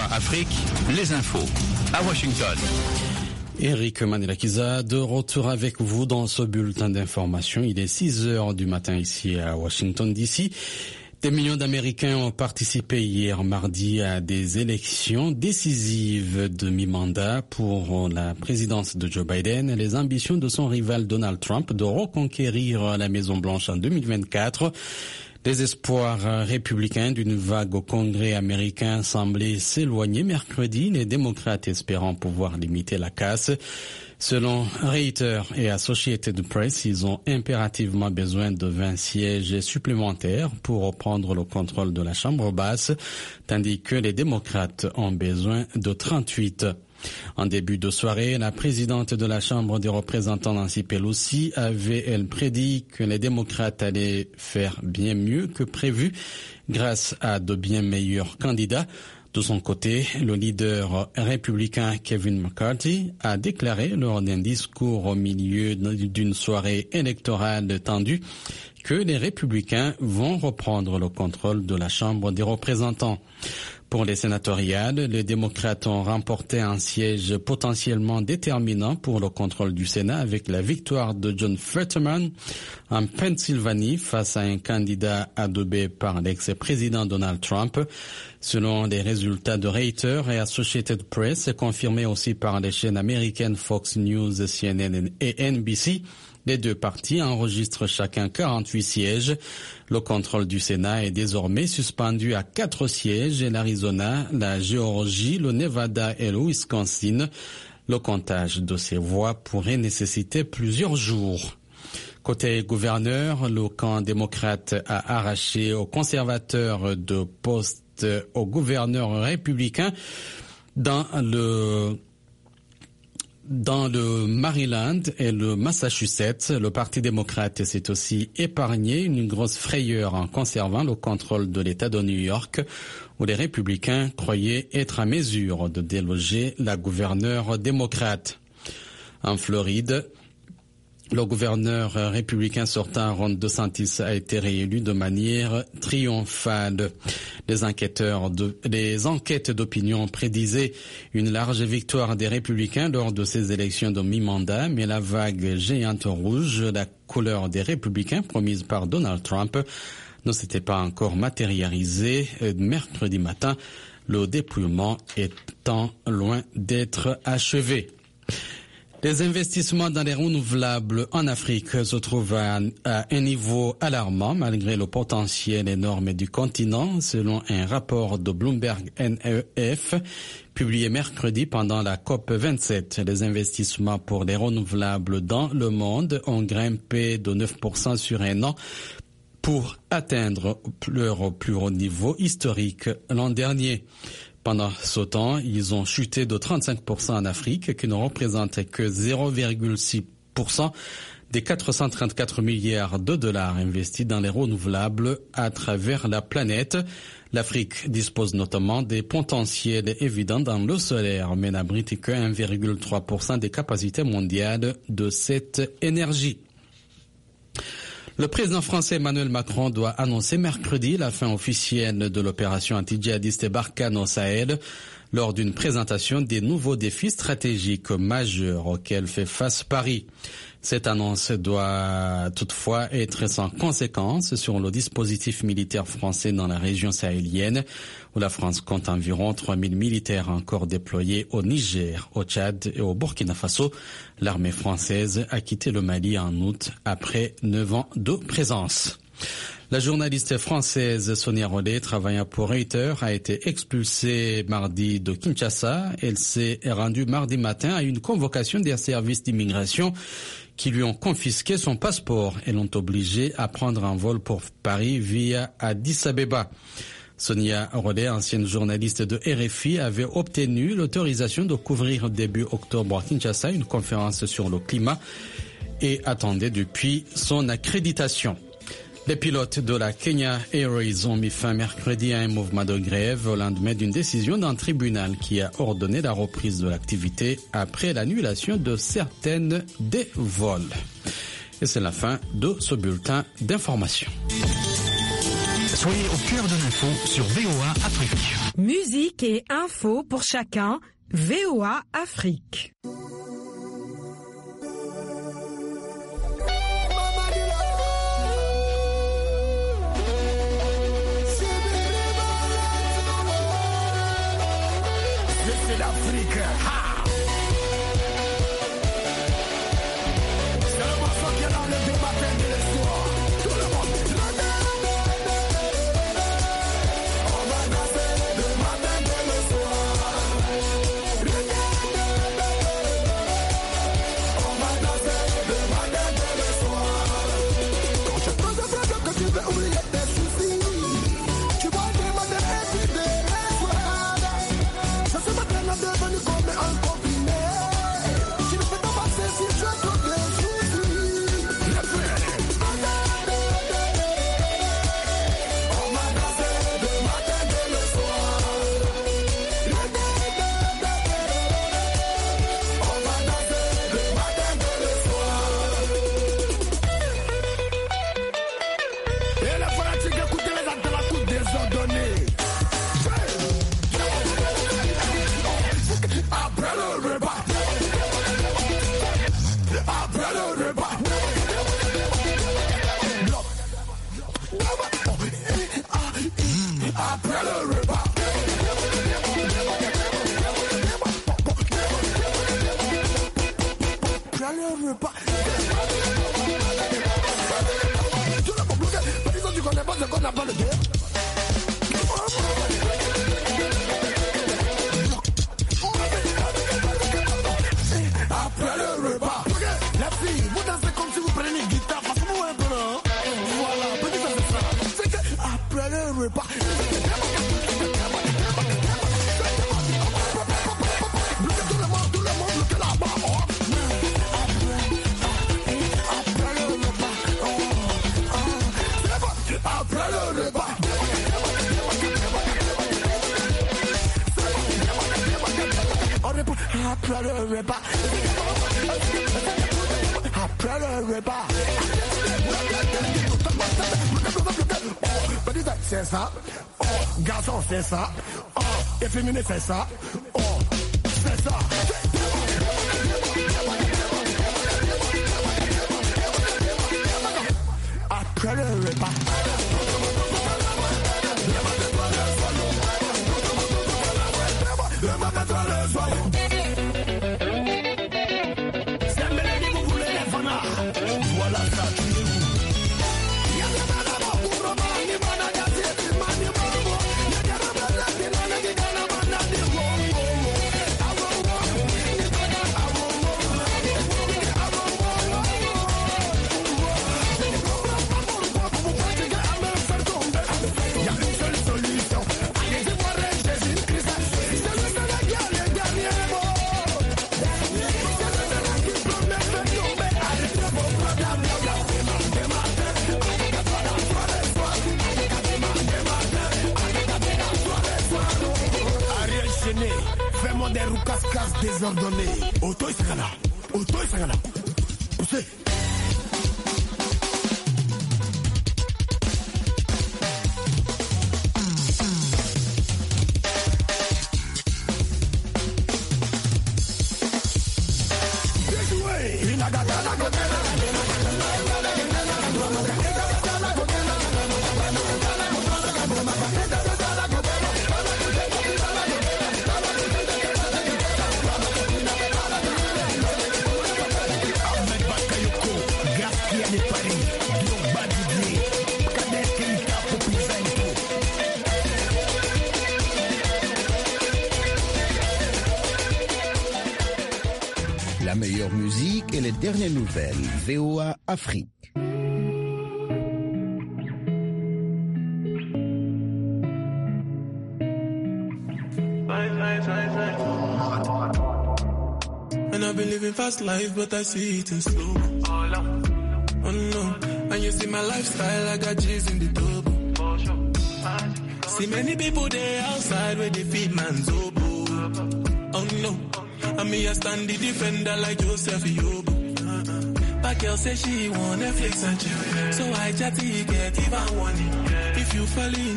Soir Afrique, les infos à Washington. Eric Manelakiza, de retour avec vous dans ce bulletin d'information. Il est 6h du matin ici à Washington DC. Des millions d'Américains ont participé hier mardi à des élections décisives de mi-mandat pour la présidence de Joe Biden et les ambitions de son rival Donald Trump de reconquérir la Maison-Blanche en 2024. Les espoirs républicains d'une vague au Congrès américain semblaient s'éloigner mercredi, les démocrates espérant pouvoir limiter la casse. Selon Reuters et Associated Press, ils ont impérativement besoin de 20 sièges supplémentaires pour reprendre le contrôle de la Chambre basse, tandis que les démocrates ont besoin de 38. En début de soirée, la présidente de la Chambre des représentants, Nancy Pelosi, avait, elle, prédit que les démocrates allaient faire bien mieux que prévu grâce à de bien meilleurs candidats. De son côté, le leader républicain Kevin McCarthy a déclaré lors d'un discours au milieu d'une soirée électorale tendue que les républicains vont reprendre le contrôle de la Chambre des représentants. Pour les sénatoriales, les démocrates ont remporté un siège potentiellement déterminant pour le contrôle du Sénat avec la victoire de John Fetterman en Pennsylvanie face à un candidat adoubé par l'ex-président Donald Trump. Selon les résultats de Reuters et Associated Press, confirmés aussi par les chaînes américaines Fox News, CNN et NBC, les deux partis enregistrent chacun 48 sièges. Le contrôle du Sénat est désormais suspendu à 4 sièges et l'Arizona, la Géorgie, le Nevada et le Wisconsin. Le comptage de ces voix pourrait nécessiter plusieurs jours. Côté gouverneur, le camp démocrate a arraché aux conservateurs de postes aux gouverneurs républicains dans le Maryland et le Massachusetts. Le Parti démocrate s'est aussi épargné une grosse frayeur en conservant le contrôle de l'État de New York, où les républicains croyaient être à mesure de déloger la gouverneure démocrate. En Floride, le gouverneur républicain sortant Ron DeSantis a été réélu de manière triomphale. Les enquêtes d'opinion prédisaient une large victoire des républicains lors de ces élections de mi-mandat, mais la vague géante rouge, la couleur des républicains promise par Donald Trump, ne s'était pas encore matérialisée mercredi matin, le dépouillement étant loin d'être achevé. Les investissements dans les renouvelables en Afrique se trouvent à un niveau alarmant malgré le potentiel énorme du continent, selon un rapport de Bloomberg NEF publié mercredi pendant la COP27. Les investissements pour les renouvelables dans le monde ont grimpé de 9% sur un an pour atteindre leur plus haut niveau historique l'an dernier. Pendant ce temps, ils ont chuté de 35% en Afrique, qui ne représente que 0,6% des 434 milliards de dollars investis dans les renouvelables à travers la planète. L'Afrique dispose notamment des potentiels évidents dans le solaire, mais n'abrite que 1,3% des capacités mondiales de cette énergie. Le président français Emmanuel Macron doit annoncer mercredi la fin officielle de l'opération anti-djihadiste Barkhane au Sahel lors d'une présentation des nouveaux défis stratégiques majeurs auxquels fait face Paris. Cette annonce doit toutefois être sans conséquence sur le dispositif militaire français dans la région sahélienne, où la France compte environ 3000 militaires encore déployés au Niger, au Tchad et au Burkina Faso. L'armée française a quitté le Mali en août après 9 ans de présence. La journaliste française Sonia Rollet, travaillant pour Reuters, a été expulsée mardi de Kinshasa. Elle s'est rendue mardi matin à une convocation des services d'immigration qui lui ont confisqué son passeport et l'ont obligée à prendre un vol pour Paris via Addis Abeba. Sonia Rollet, ancienne journaliste de RFI, avait obtenu l'autorisation de couvrir début octobre à Kinshasa une conférence sur le climat et attendait depuis son accréditation. Les pilotes de la Kenya Airways ont mis fin mercredi à un mouvement de grève au lendemain d'une décision d'un tribunal qui a ordonné la reprise de l'activité après l'annulation de certaines des vols. Et c'est la fin de ce bulletin d'information. Soyez au cœur de l'info sur VOA Afrique. Musique et info pour chacun, VOA Afrique. C'est l'Afrique. C'est le morceau qui est dans le débat de l'histoire. Tout le monde. On va danser le matin et le soir. On va danser le matin et le soir. Quand je pose le problème que tu veux oublier tes soucis, tu vas demander et puis des ce matin est devenu comme un combiné. Tu ne peux pas passer si tu as trop de soucis. On va danser le matin et le soir. On va danser le matin et le soir. Et les fanatiques écoutez les actes de la coupe désordonnée. Après le repas. Après le repas. Après le repas. Après le repas. Tu l'as pas bloqué. Pas disant tu connais pas ce qu'on appelle le guerre. Après le repas. La fille, vous dansez comme si vous preniez une guitare. Passez-vous un peu là. Voilà, petit ça c'est ça. C'est que après le repas. Bloquez tout le monde, bloquez là-bas. Après le repas. C'est bon. Après le repas. On répond après le repas. Après le repas. C'est ça. Oh, garçon, c'est ça. Oh, efféminé, c'est ça. Oh, c'est ça. Après le repas. Le matin, le soir. Voilà ça, tuez-vous. Il y a une seule solution. Allez-y voir Jésus-Christ. C'est le Seigneur qui a les derniers mots. C'est le Seigneur qui promet de tomber. Arrêtez vos problèmes. Ariel Chené, fais-moi des roucascas désordonnés. Auto et Sagana. Poussez. La meilleure musique et les dernières nouvelles. VOA Afrique. And I've been living fast life, but I see it in slow. Oh no, and you see my lifestyle, I got G's in the double. See many people there outside where they feed man's oboe. Oh no, and me I stand the defender like Joseph Yobo. But girl say she want Netflix and chill, so I chatty get even warning. If if you fall in